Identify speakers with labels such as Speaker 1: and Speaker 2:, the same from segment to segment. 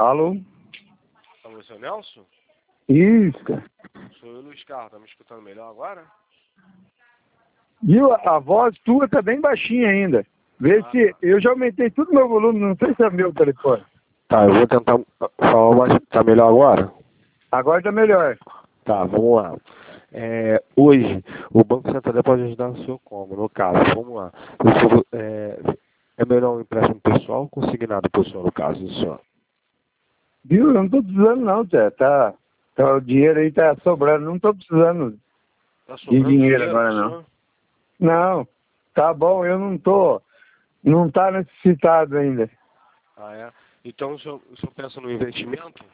Speaker 1: Alô?
Speaker 2: Alô, seu Nelson?
Speaker 1: Isso, cara.
Speaker 2: Sou eu, Luiz Carlos. Tá me escutando melhor agora?
Speaker 1: Viu? A voz tua tá bem baixinha ainda. Vê se... Eu já aumentei tudo o meu volume, não sei se é meu telefone.
Speaker 2: Tá, eu vou tentar falar mais. Tá melhor agora?
Speaker 1: Agora tá melhor.
Speaker 2: Tá, vamos lá. Hoje, o Banco Santander pode ajudar o senhor como? No caso, vamos lá. O senhor, é melhor um empréstimo pessoal ou consignado para o senhor, no caso do senhor?
Speaker 1: Viu? Eu não tô precisando não, Zé. O dinheiro aí tá sobrando. Não tô precisando
Speaker 2: Tá
Speaker 1: de
Speaker 2: sobrando
Speaker 1: dinheiro
Speaker 2: dinheiro
Speaker 1: agora,
Speaker 2: pro
Speaker 1: não.
Speaker 2: senhor?
Speaker 1: Não. Tá bom, eu não tô... Não tá necessitado ainda.
Speaker 2: Ah, é? Então o senhor pensa no investimento?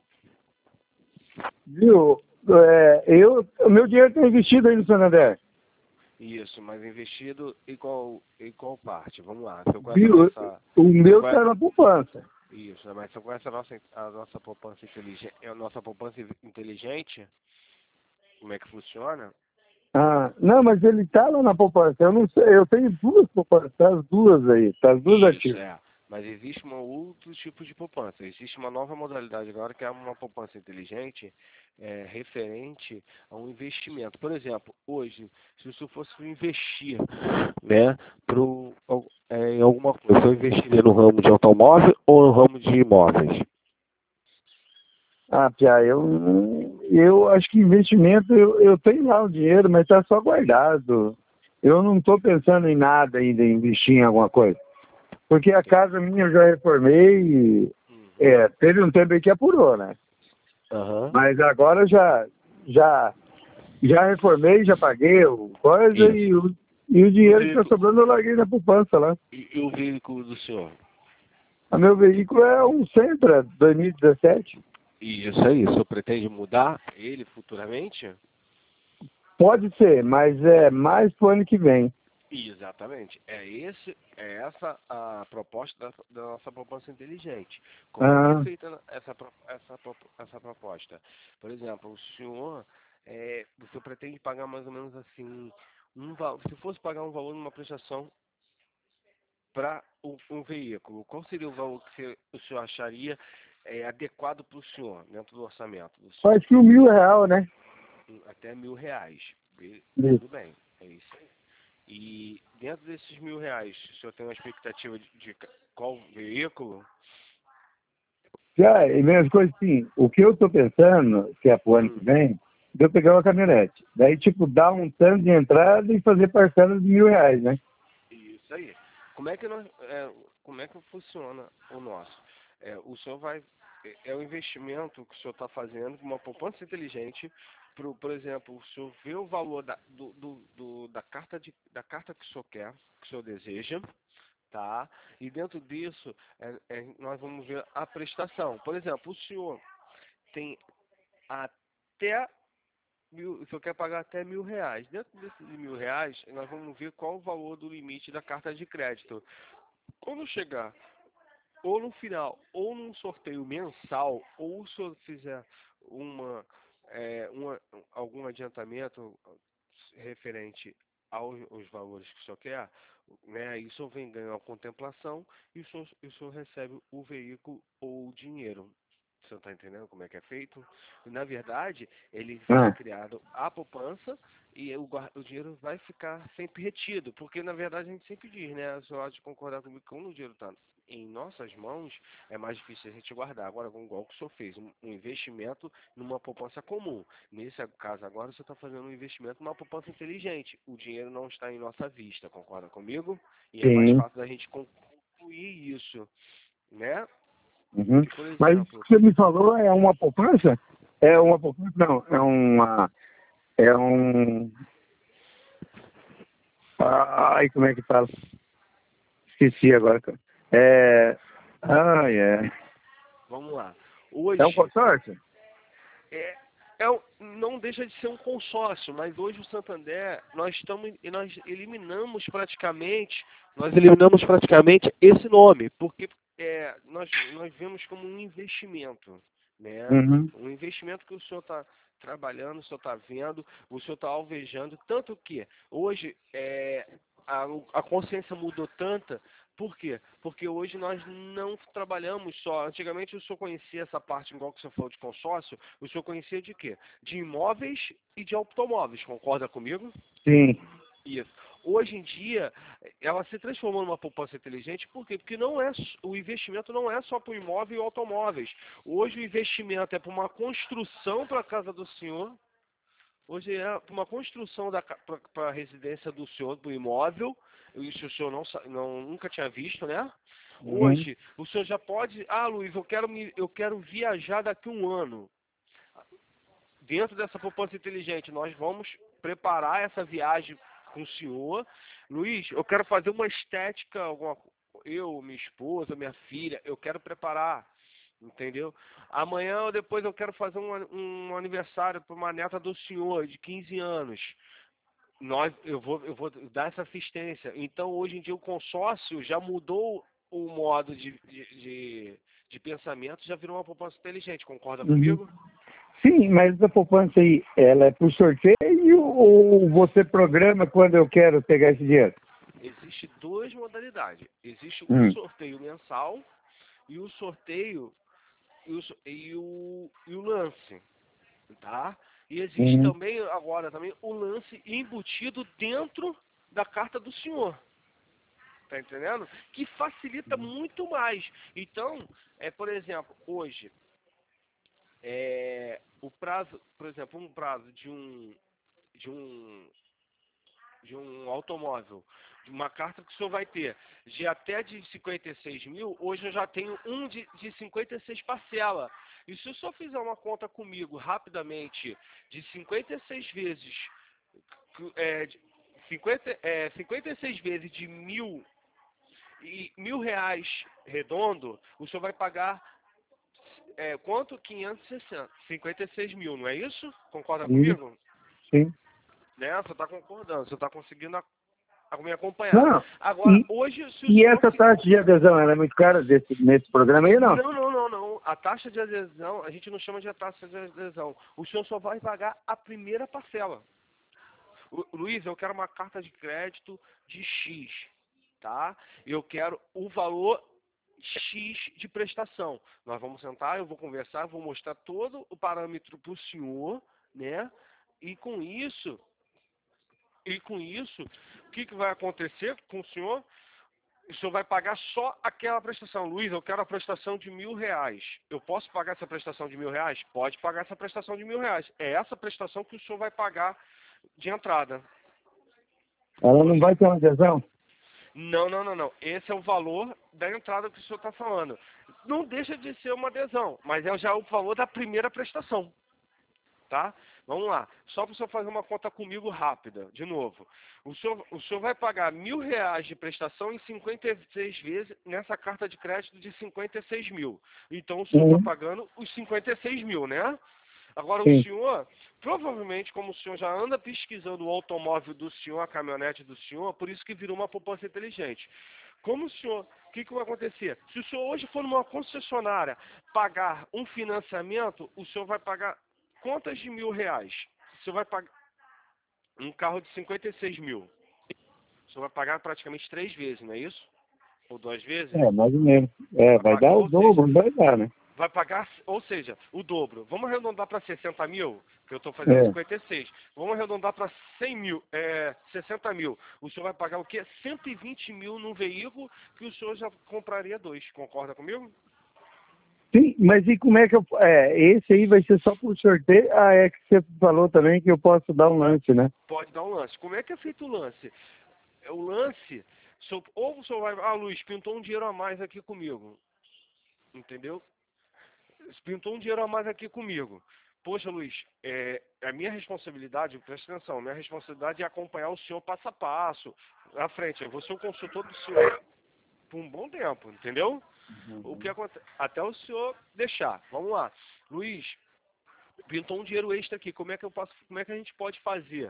Speaker 1: Viu? O meu dinheiro tá investido aí no Santander.
Speaker 2: Isso, mas investido em qual parte? Vamos lá. O senhor conhece a
Speaker 1: Viu?
Speaker 2: nossa.
Speaker 1: O
Speaker 2: O senhor
Speaker 1: meu
Speaker 2: conhece,
Speaker 1: tá na poupança.
Speaker 2: isso, mas o senhor conhece a nossa poupança inteligente? A nossa poupança inteligente? Como é que funciona?
Speaker 1: Ah, não, mas ele tá lá na poupança. Eu não sei, eu tenho duas poupanças, tá as duas aí, tá as duas
Speaker 2: Isso,
Speaker 1: ativas.
Speaker 2: Mas existe um outro tipo de poupança. Existe uma nova modalidade agora que é uma poupança inteligente referente a um investimento. Por exemplo, hoje, se o senhor fosse investir, né, em alguma coisa, o senhor investiria no ramo de automóvel ou no ramo de imóveis?
Speaker 1: Ah, Pia, eu acho que investimento, eu tenho lá o dinheiro, mas tá só guardado. Eu não tô pensando em nada ainda, em investir em alguma coisa. Porque a casa minha eu já reformei e
Speaker 2: Uhum.
Speaker 1: teve um tempo aí que apurou, né?
Speaker 2: Aham.
Speaker 1: Mas agora já reformei, já paguei o coisa
Speaker 2: Isso.
Speaker 1: e o
Speaker 2: E o
Speaker 1: dinheiro que tá
Speaker 2: veículo,
Speaker 1: sobrando eu larguei na poupança lá.
Speaker 2: e o veículo do senhor?
Speaker 1: O meu veículo é um Sentra 2017.
Speaker 2: Isso aí, o senhor pretende mudar ele futuramente?
Speaker 1: Pode ser, mas é mais pro ano que vem.
Speaker 2: Exatamente. É essa a proposta da nossa poupança inteligente. Como é que é
Speaker 1: Ah,
Speaker 2: feita essa proposta? Por exemplo, o senhor pretende pagar mais ou menos assim, se fosse pagar um valor numa prestação para um veículo, qual seria o valor que o senhor acharia adequado para o senhor, dentro do orçamento do senhor?
Speaker 1: acho que R$ 1.000, né?
Speaker 2: Até R$ 1.000.
Speaker 1: Isso.
Speaker 2: Tudo bem, é isso aí. E dentro desses R$ 1.000, o senhor tem uma expectativa de qual veículo?
Speaker 1: Já, e mesma coisa assim, o que eu tô pensando, que é pro ano que vem, de eu pegar uma caminhonete. Daí, tipo, dar um tanto de entrada e fazer parcelas de R$ 1.000, né?
Speaker 2: Isso aí. Como é que funciona o nosso? O senhor vai, o investimento que o senhor está fazendo, uma poupança inteligente, por exemplo, o senhor vê o valor da carta que o senhor quer, que o senhor deseja, tá? E dentro disso, nós vamos ver a prestação. Por exemplo, o senhor tem até o senhor quer pagar até R$ 1.000. Dentro desses R$ 1.000, nós vamos ver qual o valor do limite da carta de crédito. Quando chegar ou no final, ou num sorteio mensal, ou se eu fizer uma, algum adiantamento aos valores que o senhor quer, né, isso vem ganhar a contemplação e o senhor recebe o veículo ou o dinheiro. Você está entendendo como é que é feito? Na verdade, ele foi
Speaker 1: Ah,
Speaker 2: criado a poupança e o dinheiro vai ficar sempre retido, porque na verdade a gente sempre diz, né? Você pode concordar comigo que quando o dinheiro está em nossas mãos, é mais difícil a gente guardar. Agora, igual que o senhor fez, um investimento numa poupança comum. Nesse caso agora, você está fazendo um investimento numa poupança inteligente. O dinheiro não está em nossa vista, concorda comigo? E é mais
Speaker 1: sim.
Speaker 2: fácil da gente concluir isso, né?
Speaker 1: Uhum.
Speaker 2: E, por
Speaker 1: Mas o
Speaker 2: exemplo,
Speaker 1: que você me falou é uma poupança? É uma poupança? Não, é uma... É um... Ai, como é que fala? Esqueci agora, cara. É... Ai, é...
Speaker 2: vamos lá.
Speaker 1: É um
Speaker 2: Hoje,
Speaker 1: consórcio?
Speaker 2: é, não deixa de ser um consórcio, mas hoje o Santander, nós eliminamos praticamente esse nome, porque nós vemos como um investimento, né?
Speaker 1: Uhum.
Speaker 2: Um investimento que o senhor está trabalhando, o senhor está vendo, o senhor está alvejando, tanto que hoje a consciência mudou Por quê? Porque hoje nós não trabalhamos só. Antigamente o senhor conhecia essa parte, igual que o senhor falou de consórcio, o senhor conhecia de quê? De imóveis e de automóveis, concorda comigo?
Speaker 1: Sim.
Speaker 2: Isso. Hoje em dia, ela se transformou numa poupança inteligente, por quê? Porque não é, o investimento não é só para o imóvel e automóveis. Hoje o investimento é para uma construção para a casa do senhor. Hoje é para uma construção para a residência do senhor, do imóvel. Isso o senhor nunca tinha visto, né?
Speaker 1: Uhum.
Speaker 2: Hoje, o senhor já pode... Ah, Luiz, eu quero viajar daqui a um ano. Dentro dessa poupança inteligente, nós vamos preparar essa viagem com o senhor. Luiz, eu quero fazer uma estética, eu, minha esposa, minha filha, eu quero preparar, entendeu? Amanhã ou depois eu quero fazer um aniversário para uma neta do senhor de 15 anos. Eu vou dar essa assistência. Então, hoje em dia, o consórcio já mudou o modo de pensamento, já virou uma poupança inteligente, concorda
Speaker 1: Uhum.
Speaker 2: comigo?
Speaker 1: Sim, mas essa poupança aí, ela é por sorteio ou você programa quando eu quero pegar esse dinheiro?
Speaker 2: Existe duas modalidades. Existe o
Speaker 1: Hum.
Speaker 2: sorteio mensal e o sorteio e o lance, tá? E existe
Speaker 1: Uhum.
Speaker 2: também agora também o lance embutido dentro da carta do senhor, tá entendendo? Que facilita muito mais. Então, por exemplo, hoje o prazo, por exemplo, um prazo de um de um automóvel, de uma carta que o senhor vai ter de até de 56 mil, hoje eu já tenho um de 56 parcela. E se o senhor fizer uma conta comigo rapidamente de 56 vezes, de 56 vezes de R$ 1.000 redondo, o senhor vai pagar quanto? 560, 56 mil, não é isso? Concorda
Speaker 1: Sim.
Speaker 2: comigo?
Speaker 1: Sim.
Speaker 2: Né? Você está concordando, você está conseguindo me acompanhar.
Speaker 1: Não.
Speaker 2: Agora,
Speaker 1: E,
Speaker 2: hoje, se o
Speaker 1: e
Speaker 2: senhor...
Speaker 1: essa taxa de adesão, ela é muito cara nesse programa aí, não?
Speaker 2: Não, não, não, não. A taxa de adesão, a gente não chama de taxa de adesão. O senhor só vai pagar a primeira parcela. Luiz, eu quero uma carta de crédito de X, tá? Eu quero o valor X de prestação. Nós vamos sentar, eu vou conversar, eu vou mostrar todo o parâmetro para o senhor, né? E com isso, o que vai acontecer com o senhor? O senhor vai pagar só aquela prestação. Luiz, eu quero a prestação de R$ 1.000. Eu posso pagar essa prestação de R$ 1.000? Pode pagar essa prestação de R$ 1.000. É essa prestação que o senhor vai pagar de entrada.
Speaker 1: Ela não vai ter uma adesão?
Speaker 2: Não, não, não, não. Esse é o valor da entrada que o senhor está falando. Não deixa de ser uma adesão, mas é já o valor da primeira prestação. Tá? Vamos lá. Só para o senhor fazer uma conta comigo rápida, de novo. O senhor vai pagar R$ 1.000 de prestação em 56 vezes nessa carta de crédito de 56 mil. Então o senhor está
Speaker 1: Uhum.
Speaker 2: pagando os 56 mil, né? Agora o
Speaker 1: Sim.
Speaker 2: senhor, provavelmente, como o senhor já anda pesquisando o automóvel do senhor, a caminhonete do senhor, por isso que virou uma poupança inteligente. Como o senhor, o que vai acontecer? Se o senhor hoje for numa concessionária pagar um financiamento, o senhor vai pagar quantas de R$ 1.000? O senhor vai pagar um carro de 56 mil. O senhor vai pagar praticamente 3 vezes, não é isso? Ou 2 vezes?
Speaker 1: É, mais ou menos.
Speaker 2: Vai
Speaker 1: Vai
Speaker 2: pagar,
Speaker 1: dar o
Speaker 2: ou seja,
Speaker 1: dobro, não vai dar, né?
Speaker 2: vai pagar, ou seja, o dobro. Vamos arredondar para 60 mil, que eu estou fazendo
Speaker 1: É.
Speaker 2: 56. Vamos arredondar para 100 mil, 60 mil. O senhor vai pagar o quê? 120 mil num veículo que o senhor já compraria dois. Concorda comigo?
Speaker 1: Sim, mas e como é que eu... esse aí vai ser só por sorteio? Ah, é que você falou também que eu posso dar um lance, né?
Speaker 2: Pode dar um lance. Como é que é feito o lance? O lance, ou o senhor vai... Ah, Luiz, pintou um dinheiro a mais aqui comigo. Entendeu? Pintou um dinheiro a mais aqui comigo. Poxa, Luiz, a minha responsabilidade, presta atenção, minha responsabilidade é acompanhar o senhor passo a passo, à frente. Eu vou ser o consultor do senhor por um bom tempo, entendeu? O que acontece? Até o senhor deixar. Vamos lá. Luiz, pintou um dinheiro extra aqui. Como é que a gente pode fazer?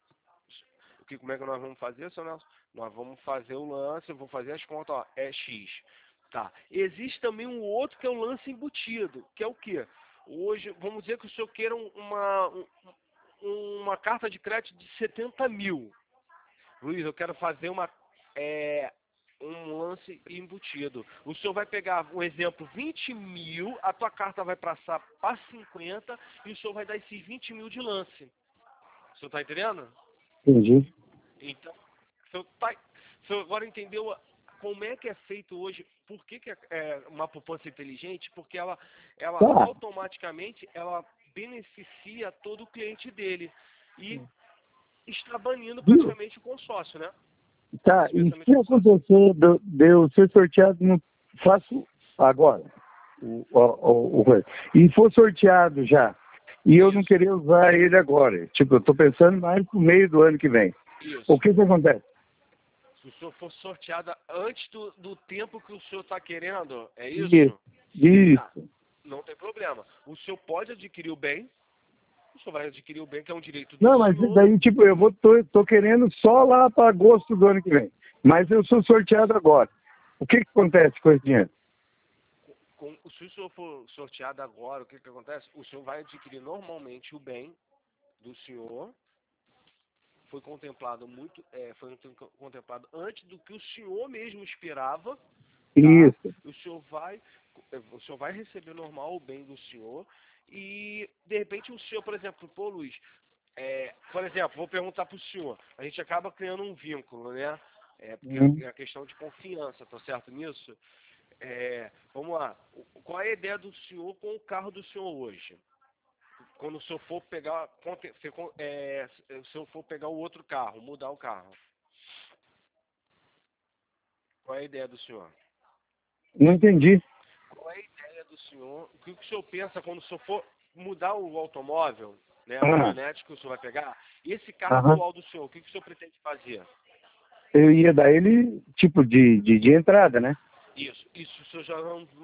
Speaker 2: Como é que nós vamos fazer, seu Nelson? Nós vamos fazer o lance, eu vou fazer as contas, ó, é X. Tá. Existe também um outro que é o lance embutido, que é o quê? Hoje, vamos dizer que o senhor queira uma carta de crédito de 70 mil. Luiz, eu quero fazer um lance embutido. O senhor vai pegar, um exemplo, 20 mil, a tua carta vai passar para 50 e o senhor vai dar esses 20 mil de lance. O senhor está entendendo?
Speaker 1: Entendi.
Speaker 2: Então, o senhor agora entendeu como é que é feito hoje? Por que é uma poupança inteligente? Porque ela
Speaker 1: Tá.
Speaker 2: automaticamente ela beneficia todo o cliente dele e está banindo
Speaker 1: Viu?
Speaker 2: praticamente o consórcio, né?
Speaker 1: Tá, e
Speaker 2: Especialmente
Speaker 1: se
Speaker 2: o consórcio.
Speaker 1: acontecer de eu ser sorteado, não faço agora. Coisa. E for sorteado já, e eu não
Speaker 2: Isso,
Speaker 1: querer usar ele agora. Tipo, eu tô pensando mais pro meio do ano que vem. O
Speaker 2: isso.
Speaker 1: que acontece?
Speaker 2: Se o senhor for sorteado antes do tempo que o senhor está querendo, é
Speaker 1: Isso.
Speaker 2: isso? Tá,
Speaker 1: Isso.
Speaker 2: não tem problema. O senhor pode adquirir o bem, o senhor vai adquirir o bem, que é um direito do
Speaker 1: Não, mas
Speaker 2: senhor.
Speaker 1: daí, tipo, tô querendo só lá para agosto do ano que vem. Mas eu sou sorteado agora. O que acontece com esse dinheiro?
Speaker 2: Se o senhor for sorteado agora, o que acontece? O senhor vai adquirir normalmente o bem do senhor. Foi contemplado contemplado antes do que o senhor mesmo esperava, tá?
Speaker 1: Isso.
Speaker 2: O senhor vai receber normal o bem do senhor e de repente o senhor, por exemplo, pô, Luiz, por exemplo, vou perguntar para o senhor, a gente acaba criando um vínculo, né? Porque é a questão de confiança, tá certo nisso? Vamos lá, qual é a ideia do senhor com o carro do senhor hoje? Quando o senhor for pegar, se o senhor for pegar o outro carro, mudar o carro, qual é a ideia do senhor?
Speaker 1: Não entendi.
Speaker 2: Qual é a ideia do senhor? O que o senhor pensa quando o senhor for mudar o automóvel, né, a
Speaker 1: Ah,
Speaker 2: caminhonete que o senhor vai pegar? E esse carro
Speaker 1: aham.
Speaker 2: atual do senhor, o que o senhor pretende fazer?
Speaker 1: Eu ia dar ele, tipo, de entrada, né?
Speaker 2: Isso o senhor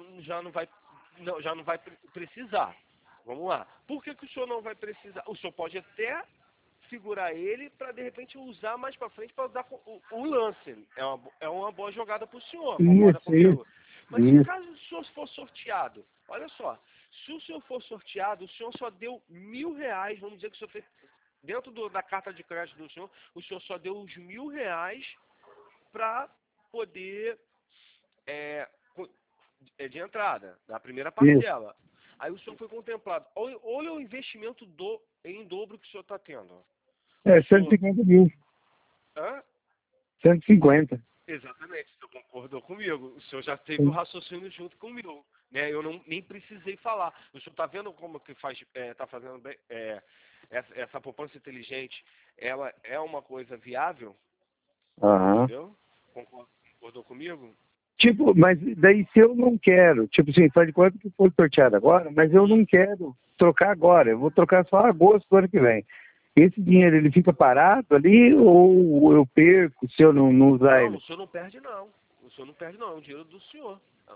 Speaker 2: já não vai precisar. Vamos lá. Por que o senhor não vai precisar? O senhor pode até segurar ele para de repente usar mais para frente para dar o lance. É uma boa jogada para o senhor, concorda
Speaker 1: Isso,
Speaker 2: comigo? Mas se
Speaker 1: isso.
Speaker 2: caso o senhor for sorteado, olha só, se o senhor for sorteado, o senhor só deu R$ 1.000, vamos dizer que o senhor tem, dentro da carta de crédito do senhor, o senhor só deu os R$ 1.000 para poder é, co- de entrada, da primeira
Speaker 1: Isso.
Speaker 2: parcela. Aí o senhor foi contemplado. Olha o investimento em dobro que o senhor está tendo. O
Speaker 1: É, cento e
Speaker 2: senhor.
Speaker 1: cinquenta mil.
Speaker 2: Hã?
Speaker 1: 150.
Speaker 2: Exatamente, o senhor concordou comigo. O senhor já teve o raciocínio junto comigo. Né? Eu nem precisei falar. O senhor está vendo como que está fazendo bem, essa poupança inteligente, ela é uma coisa viável?
Speaker 1: Aham.
Speaker 2: Entendeu? Concordou comigo?
Speaker 1: Tipo, mas daí se eu não quero, tipo assim, faz de conta que foi sorteado agora, mas eu não quero trocar agora, eu vou trocar só em agosto do ano que vem. Esse dinheiro, ele fica parado ali ou eu perco se eu não usar
Speaker 2: Não,
Speaker 1: ele?
Speaker 2: o senhor não perde não. O senhor não perde não, é o dinheiro do senhor.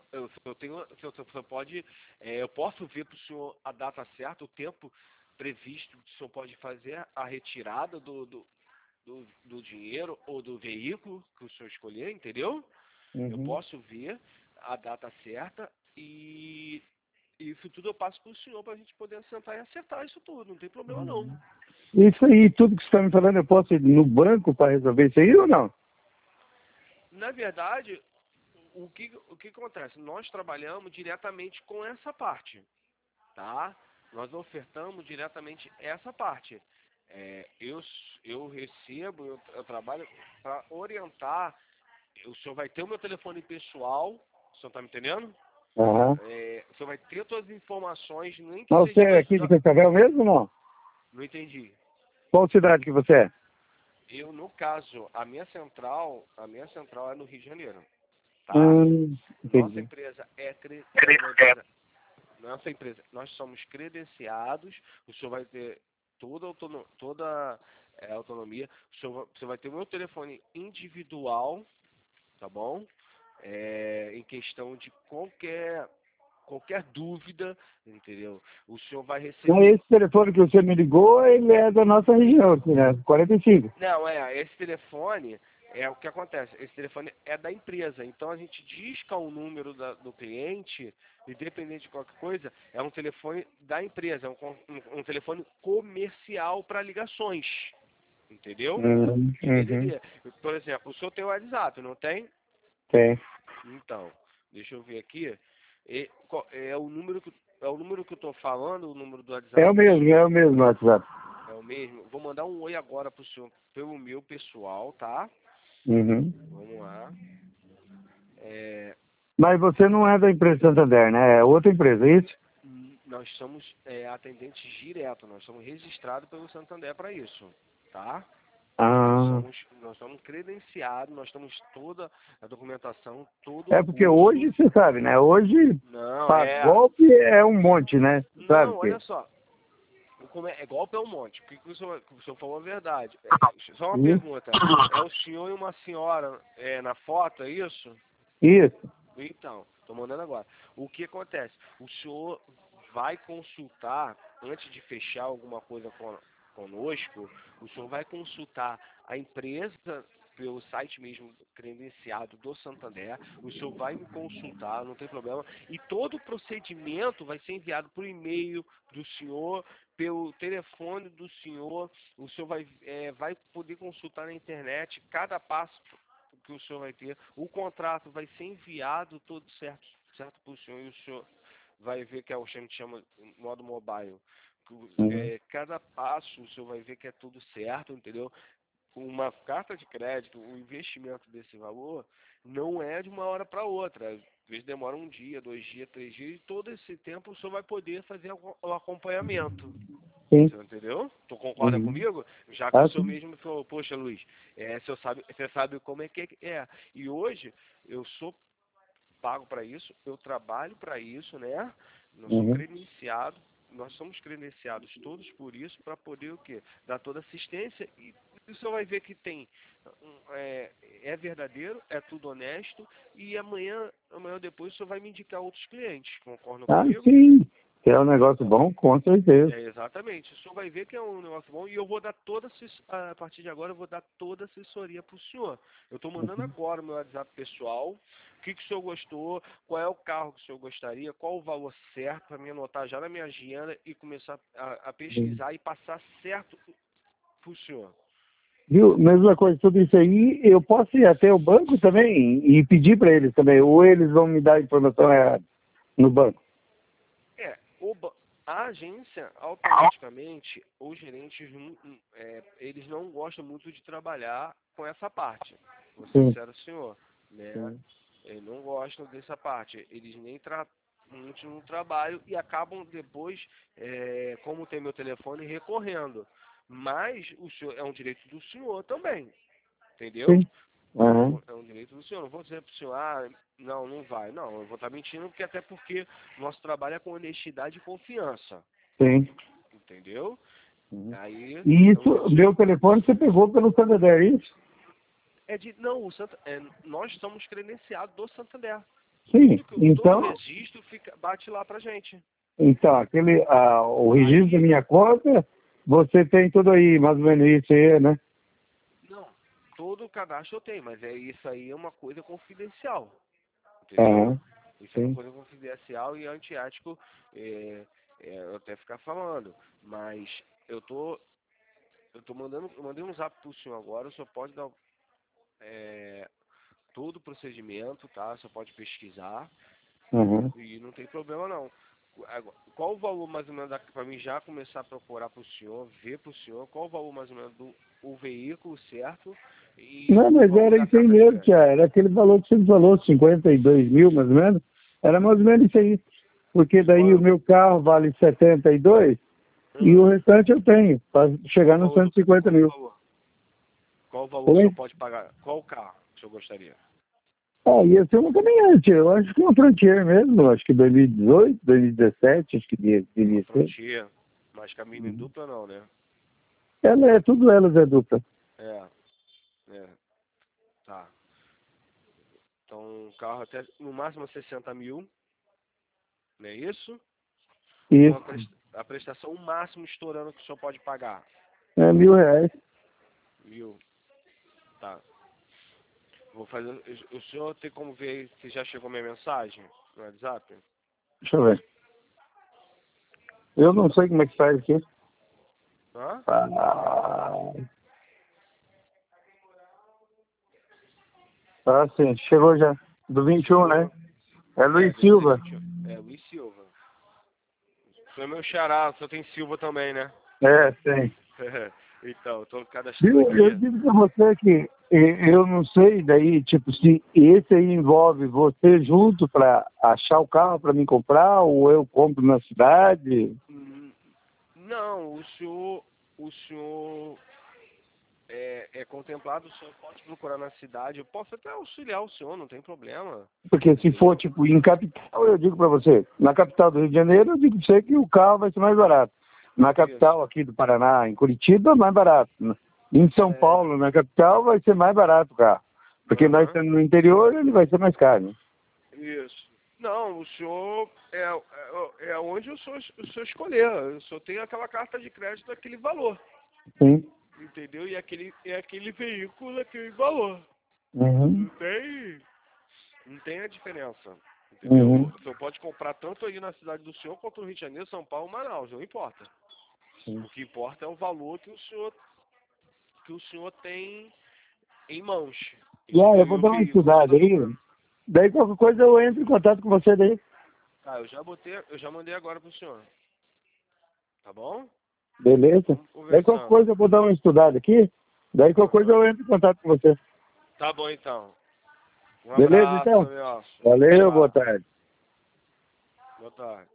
Speaker 2: Eu pode, eu posso ver para o senhor a data certa, o tempo previsto que o senhor pode fazer a retirada do dinheiro ou do veículo que o senhor escolher, entendeu? Eu
Speaker 1: Uhum.
Speaker 2: posso ver a data certa e isso tudo eu passo para o senhor para a gente poder sentar e acertar isso tudo, não tem problema não.
Speaker 1: Isso aí, tudo que você está me falando, eu posso ir no banco para resolver isso aí ou não?
Speaker 2: Na verdade, o que acontece? Nós trabalhamos diretamente com essa parte, tá? Nós ofertamos diretamente essa parte. Eu recebo, eu trabalho para orientar. O senhor vai ter o meu telefone pessoal, o senhor está me entendendo?
Speaker 1: Aham.
Speaker 2: O senhor vai ter todas as informações, nem que
Speaker 1: Mas você
Speaker 2: seja
Speaker 1: é
Speaker 2: para...
Speaker 1: aqui de Cascavel mesmo ou não?
Speaker 2: Não entendi.
Speaker 1: Qual cidade que você é?
Speaker 2: Eu, no caso, a minha central é no Rio de Janeiro, tá? Nossa
Speaker 1: Entendi.
Speaker 2: empresa é uma empresa. Nossa empresa, nós somos credenciados, o senhor vai ter toda autonomia, você vai ter o meu telefone individual, tá bom? Em questão de qualquer dúvida, entendeu? O senhor vai
Speaker 1: Não,
Speaker 2: receber.
Speaker 1: esse telefone que você me ligou, ele é da nossa região aqui, né? 45.
Speaker 2: Não, esse telefone é o que acontece. Esse telefone é da empresa. Então a gente disca o número do cliente, independente de qualquer coisa, é um telefone da empresa, um telefone comercial para ligações. Entendeu?
Speaker 1: Uhum.
Speaker 2: DDD. Por exemplo, o senhor tem o WhatsApp, não tem?
Speaker 1: Tem.
Speaker 2: Então, deixa eu ver aqui. É o número que eu tô falando, o número do WhatsApp?
Speaker 1: É o mesmo WhatsApp.
Speaker 2: É o mesmo. Vou mandar um oi agora pro senhor pelo meu pessoal, tá?
Speaker 1: Uhum.
Speaker 2: Vamos lá.
Speaker 1: Mas você não é da empresa Santander, né? É outra empresa, é isso?
Speaker 2: Nós somos atendentes direto, nós somos registrados pelo Santander para isso, tá?
Speaker 1: Ah.
Speaker 2: Nós somos credenciados, nós temos toda a documentação, todo o
Speaker 1: É porque
Speaker 2: curso.
Speaker 1: hoje, você sabe, né? Hoje,
Speaker 2: Não,
Speaker 1: para golpe é um monte, né? Sabe
Speaker 2: Não,
Speaker 1: que?
Speaker 2: olha só. É golpe é um monte. Porque o senhor falou a verdade. Só uma
Speaker 1: Isso.
Speaker 2: pergunta. É o senhor e uma senhora na foto, é isso?
Speaker 1: Isso.
Speaker 2: Então, estou mandando agora. O que acontece? O senhor vai consultar, antes de fechar alguma coisa conosco, o senhor vai consultar a empresa pelo site mesmo credenciado do Santander, o senhor vai me consultar, não tem problema, e todo o procedimento vai ser enviado por e-mail do senhor, pelo telefone do senhor, o senhor vai poder consultar na internet cada passo que o senhor vai ter. O contrato vai ser enviado todo certo para o senhor, e o senhor vai ver que é o que a gente chama modo mobile.
Speaker 1: Uhum.
Speaker 2: Cada passo o senhor vai ver que é tudo certo, entendeu? Uma carta de crédito, o investimento desse valor não é de uma hora para outra. Às vezes demora um dia, 2 dias, 3 dias, e todo esse tempo o senhor vai poder fazer o acompanhamento.
Speaker 1: Sim.
Speaker 2: Você entendeu? Tu concorda
Speaker 1: Uhum.
Speaker 2: comigo? Já que o
Speaker 1: Ah,
Speaker 2: senhor
Speaker 1: sim.
Speaker 2: mesmo falou, poxa, Luiz, você sabe como é que é. E hoje eu sou pago para isso, eu trabalho para isso, né? Não sou
Speaker 1: Uhum.
Speaker 2: credenciado, nós somos credenciados todos por isso, para poder o quê? Dar toda assistência, e o senhor vai ver que tem, é verdadeiro, é tudo honesto, e amanhã ou depois o senhor vai me indicar outros clientes, concordam
Speaker 1: Ah,
Speaker 2: comigo?
Speaker 1: sim. Se é um negócio
Speaker 2: Então,
Speaker 1: bom, com certeza.
Speaker 2: exatamente. O senhor vai ver que é um negócio bom, e eu vou dar a partir de agora, eu vou dar toda a assessoria para o senhor. Eu estou mandando agora o meu WhatsApp pessoal. O que o senhor gostou? Qual é o carro que o senhor gostaria? Qual o valor certo para mim anotar já na minha agenda e começar a pesquisar e passar certo para o senhor?
Speaker 1: Viu? Mesma coisa, tudo isso aí, eu posso ir até o banco também e pedir para eles também, ou eles vão me dar a informação errada no banco.
Speaker 2: É, a agência, automaticamente, os gerentes, eles não gostam muito de trabalhar com essa parte. Vou ser
Speaker 1: Sim.
Speaker 2: sincero, senhor, né?
Speaker 1: Sim.
Speaker 2: Eles não gostam dessa parte. Eles nem tratam muito no trabalho e acabam depois, como tem meu telefone, recorrendo. Mas o senhor é um direito do senhor também, entendeu?
Speaker 1: Sim. Aham.
Speaker 2: É um direito do senhor. Não vou dizer para o senhor, não, não vai. Não, eu vou estar mentindo, porque até porque nosso trabalho é com honestidade e confiança.
Speaker 1: Sim.
Speaker 2: Entendeu?
Speaker 1: Uhum.
Speaker 2: Aí,
Speaker 1: E
Speaker 2: então
Speaker 1: isso,
Speaker 2: isso
Speaker 1: meu telefone você pegou pelo Santander, é isso?
Speaker 2: não, nós somos credenciados do Santander.
Speaker 1: Sim.
Speaker 2: Todo
Speaker 1: Então,
Speaker 2: registro bate lá pra gente.
Speaker 1: o registro da
Speaker 2: Aí,
Speaker 1: minha conta, você tem tudo aí, mais ou menos isso aí, né?
Speaker 2: não, todo o cadastro eu tenho, mas isso aí é uma coisa confidencial. Entendeu?
Speaker 1: Aham.
Speaker 2: Isso é uma
Speaker 1: Sim.
Speaker 2: coisa confidencial e antiético, eu até ficar falando. Mas eu tô, eu mandei um zap pro senhor agora, o senhor pode dar todo o procedimento, tá? O senhor pode pesquisar
Speaker 1: Aham.
Speaker 2: e não tem problema não. Agora, qual o valor mais ou menos para mim já começar a procurar para o senhor, ver para o senhor, qual o valor mais ou menos do o veículo certo e
Speaker 1: Não,
Speaker 2: o
Speaker 1: mas
Speaker 2: valor
Speaker 1: era
Speaker 2: da
Speaker 1: isso aí
Speaker 2: carta de
Speaker 1: mesmo,
Speaker 2: crédito?
Speaker 1: tia. Era aquele valor que você me falou, 52 mil, mais ou menos. Era mais ou menos isso aí. Porque daí o
Speaker 2: Qual,
Speaker 1: meu carro vale 72 e o
Speaker 2: hum,
Speaker 1: restante eu tenho, para
Speaker 2: qual
Speaker 1: chegar
Speaker 2: o
Speaker 1: nos
Speaker 2: valor
Speaker 1: 150
Speaker 2: qual o
Speaker 1: mil.
Speaker 2: valor? Qual o valor que o senhor
Speaker 1: Oi?
Speaker 2: pode pagar? Qual o carro que o senhor gostaria?
Speaker 1: Ah, ia ser uma caminhonete, eu acho que uma Frontier mesmo, acho que 2018, 2017, acho que
Speaker 2: Uma
Speaker 1: devia ser.
Speaker 2: Frontier, mas caminho em dupla não, né?
Speaker 1: Ela é, tudo elas é dupla.
Speaker 2: É, é, tá. Então, um carro até no máximo 60 mil, não é isso?
Speaker 1: Isso,
Speaker 2: A prestação o máximo estourando que o senhor pode pagar.
Speaker 1: é R$ 1.000.
Speaker 2: Mil, tá. Vou fazer. O senhor tem como ver se já chegou minha mensagem no WhatsApp?
Speaker 1: Deixa eu ver. Eu não sei como é que faz aqui.
Speaker 2: Hã?
Speaker 1: Ah, Ah, sim, chegou já. Do 21, né? É Luiz Silva.
Speaker 2: É, Luiz Silva. O senhor é meu xará, o senhor tem Silva também, né?
Speaker 1: É, tem.
Speaker 2: Então, eu tô cadastrando
Speaker 1: Viu? Eu
Speaker 2: aqui.
Speaker 1: digo pra você que eu não sei daí, tipo, se esse aí envolve você junto pra achar o carro pra mim comprar, ou eu compro na cidade.
Speaker 2: Não, o senhor é contemplado, o senhor pode procurar na cidade. Eu posso até auxiliar o senhor, não tem problema.
Speaker 1: Porque se for,
Speaker 2: Entendeu?
Speaker 1: tipo, em capital, eu digo pra você, na capital do Rio de Janeiro, eu digo pra você que o carro vai ser mais barato. Na capital
Speaker 2: Isso.
Speaker 1: aqui do Paraná, em Curitiba, mais barato. Em São
Speaker 2: É.
Speaker 1: Paulo, na capital, vai ser mais barato o carro. Porque nós
Speaker 2: Aham.
Speaker 1: estamos no interior, ele vai ser mais caro. Né?
Speaker 2: Isso. Não, o senhor é onde o senhor escolher. O senhor tem aquela carta de crédito daquele valor.
Speaker 1: Sim.
Speaker 2: Entendeu? E aquele veículo daquele valor.
Speaker 1: Uhum.
Speaker 2: Não tem a diferença. Entendeu?
Speaker 1: Uhum.
Speaker 2: O senhor pode comprar tanto aí na cidade do senhor quanto no Rio de Janeiro, São Paulo, Manaus, não importa.
Speaker 1: Sim.
Speaker 2: O que importa é o valor que o senhor tem em mãos.
Speaker 1: Eu
Speaker 2: Entendeu? E
Speaker 1: vou
Speaker 2: o
Speaker 1: dar uma
Speaker 2: veículo que o senhor
Speaker 1: estudada
Speaker 2: está
Speaker 1: aí.
Speaker 2: procurando.
Speaker 1: Daí qualquer coisa eu entro em contato com você daí.
Speaker 2: Tá, eu já mandei agora pro senhor. Tá bom?
Speaker 1: Beleza?
Speaker 2: Vamos
Speaker 1: Daí qualquer
Speaker 2: conversando.
Speaker 1: coisa eu vou dar uma estudada aqui. Daí qualquer coisa
Speaker 2: Aham.
Speaker 1: eu entro em contato com você.
Speaker 2: Tá bom então. Um
Speaker 1: Beleza,
Speaker 2: abraço,
Speaker 1: então?
Speaker 2: Nelson.
Speaker 1: Valeu, boa
Speaker 2: Tchau.
Speaker 1: tarde.
Speaker 2: Boa tarde.